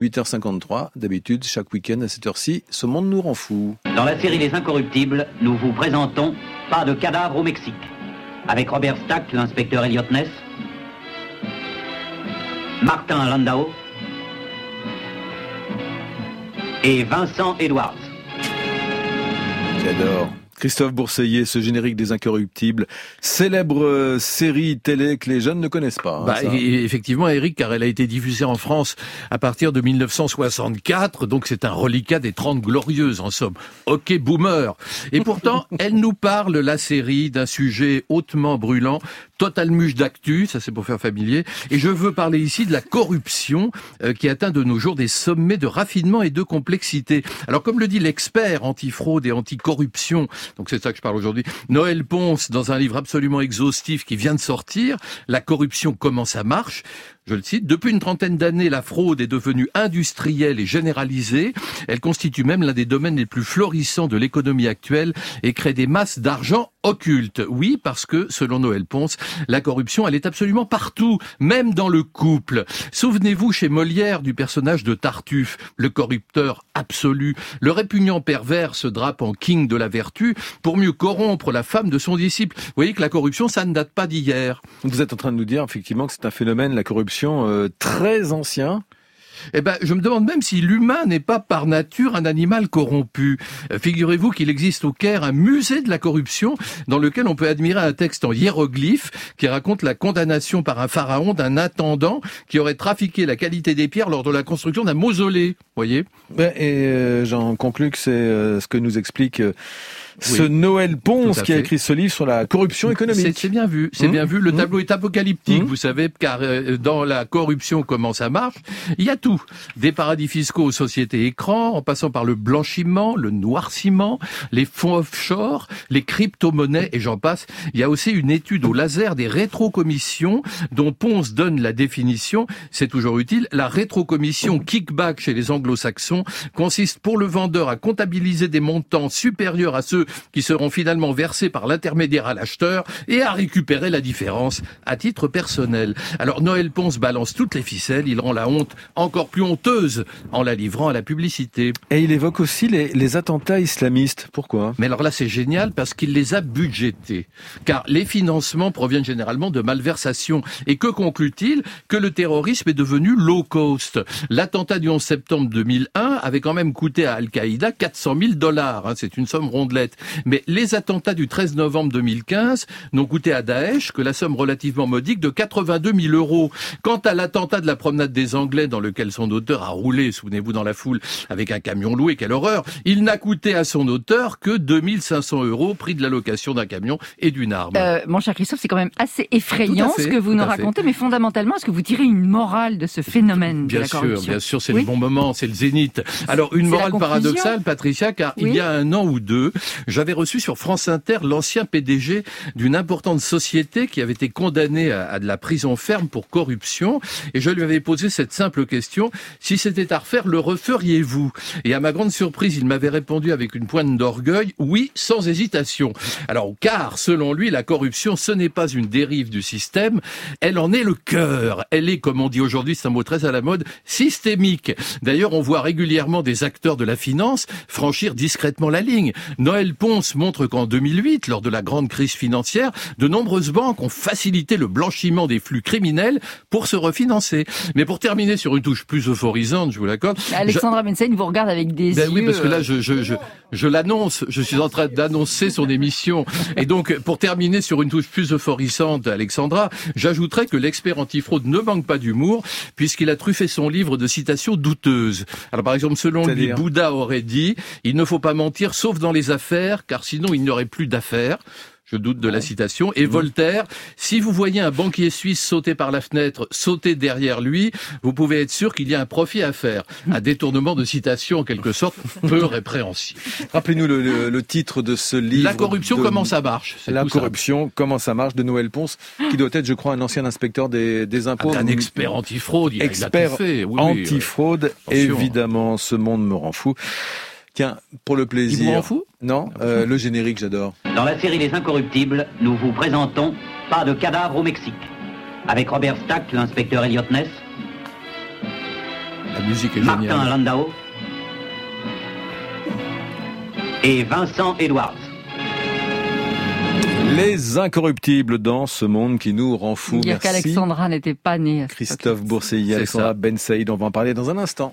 8h53, d'habitude, chaque week-end à cette heure-ci, ce monde nous rend fou. Dans la série Les Incorruptibles, nous vous présentons Pas de cadavre au Mexique. Avec Robert Stack, l'inspecteur Elliot Ness, Martin Landau et Vincent Edwards. J'adore. Christophe Bourseillet, ce générique des Incorruptibles, célèbre série télé que les jeunes ne connaissent pas. Effectivement, Eric, car elle a été diffusée en France à partir de 1964, donc c'est un reliquat des 30 Glorieuses, en somme. Ok, boomer. Et pourtant, elle nous parle, la série, d'un sujet hautement brûlant, total muche d'actu, ça c'est pour faire familier, et je veux parler ici de la corruption qui atteint de nos jours des sommets de raffinement et de complexité. Alors comme le dit l'expert anti-fraude et anti-corruption, donc c'est ça que je parle aujourd'hui, Noël Ponce, dans un livre absolument exhaustif qui vient de sortir, La corruption, comment ça marche ? Je le cite, depuis une trentaine d'années, la fraude est devenue industrielle et généralisée. Elle constitue même l'un des domaines les plus florissants de l'économie actuelle et crée des masses d'argent occultes. Oui, parce que, selon Noël Ponce, la corruption, elle est absolument partout, même dans le couple. Souvenez-vous chez Molière du personnage de Tartuffe, le corrupteur absolu. Le répugnant pervers se drape en king de la vertu pour mieux corrompre la femme de son disciple. Vous voyez que la corruption, ça ne date pas d'hier. Vous êtes en train de nous dire, effectivement, que c'est un phénomène, la corruption, très ancien. Je me demande même si l'humain n'est pas par nature un animal corrompu. Figurez-vous qu'il existe au Caire un musée de la corruption dans lequel on peut admirer un texte en hiéroglyphes qui raconte la condamnation par un pharaon d'un intendant qui aurait trafiqué la qualité des pierres lors de la construction d'un mausolée. Voyez ? J'en conclus que c'est ce que nous explique ce Noël Ponce qui a écrit ce livre sur la corruption économique. C'est bien vu, bien vu. Le tableau est apocalyptique, vous savez, car dans la corruption, comment ça marche, il y a tout. Des paradis fiscaux aux sociétés écrans, en passant par le blanchiment, le noirciment, les fonds offshore, les crypto-monnaies et j'en passe. Il y a aussi une étude au laser des rétrocommissions dont Ponce donne la définition, c'est toujours utile. La rétrocommission kickback chez les anglo-saxons consiste pour le vendeur à comptabiliser des montants supérieurs à ceux qui seront finalement versés par l'intermédiaire à l'acheteur et à récupérer la différence à titre personnel. Alors Noël Ponce balance toutes les ficelles, il rend la honte encore plus honteuse en la livrant à la publicité. Et il évoque aussi les attentats islamistes. Pourquoi ? Mais alors là c'est génial parce qu'il les a budgétés. Car les financements proviennent généralement de malversations. Et que conclut-il ? Que le terrorisme est devenu low cost. L'attentat du 11 septembre 2001 avait quand même coûté à Al-Qaïda $400 000. C'est une somme rondelette. Mais les attentats du 13 novembre 2015 n'ont coûté à Daesh que la somme relativement modique de 82 000 €. Quant à l'attentat de la promenade des Anglais dans lequel son auteur a roulé, souvenez-vous, dans la foule avec un camion loué, quelle horreur, il n'a coûté à son auteur que 2 500 €, prix de la location d'un camion et d'une arme. Mon cher Christophe, c'est quand même assez effrayant ce que vous nous racontez, mais fondamentalement, est-ce que vous tirez une morale de ce phénomène de la corruption ? Bien sûr, c'est le bon moment, c'est le zénith. Alors, une morale paradoxale, Patricia, car il y a un an ou deux, j'avais reçu sur France Inter l'ancien PDG d'une importante société qui avait été condamné à de la prison ferme pour corruption, et je lui avais posé cette simple question, si c'était à refaire, le referiez-vous ? Et à ma grande surprise, il m'avait répondu avec une pointe d'orgueil, oui, sans hésitation. Alors, car, selon lui, la corruption, ce n'est pas une dérive du système, elle en est le cœur. Elle est, comme on dit aujourd'hui, c'est un mot très à la mode, systémique. D'ailleurs, on voit régulièrement des acteurs de la finance franchir discrètement la ligne. Noël Ponce montre qu'en 2008, lors de la grande crise financière, de nombreuses banques ont facilité le blanchiment des flux criminels pour se refinancer. Mais pour terminer sur une touche plus euphorisante, je vous l'accorde. Alexandra Bensen vous regarde avec des yeux... Oui, parce que là, je l'annonce, je suis en train d'annoncer son émission. Et donc, pour terminer sur une touche plus euphorisante, Alexandra, j'ajouterais que l'expert antifraude ne manque pas d'humour, puisqu'il a truffé son livre de citations douteuses. Alors, par exemple, selon lui, Bouddha aurait dit « Il ne faut pas mentir, sauf dans les affaires, car sinon il n'y aurait plus d'affaires ». Je doute de la citation. Et Voltaire, si vous voyez un banquier suisse sauter par la fenêtre, sauter derrière lui, vous pouvez être sûr qu'il y a un profit à faire. Un détournement de citation, en quelque sorte, peu répréhensible. Rappelez-nous le titre de ce livre. La corruption, comment ça marche ? La corruption, comment ça marche, de Noël Ponce, qui doit être, je crois, un ancien inspecteur des impôts. Un expert antifraude. Expert antifraude, évidemment. Ce monde me rend fou. Tiens, pour le plaisir... Il vous rend fou ? Non, le générique, j'adore. Dans la série Les Incorruptibles, nous vous présentons Pas de cadavre au Mexique. Avec Robert Stack, l'inspecteur Elliot Ness, La musique est Martin géniale. Landau et Vincent Edwards. Les incorruptibles dans ce monde qui nous rend fous. Dire Merci. qu'Alexandra n'était pas née. Christophe Bourseillet, Alexandra Ben Saïd, on va en parler dans un instant.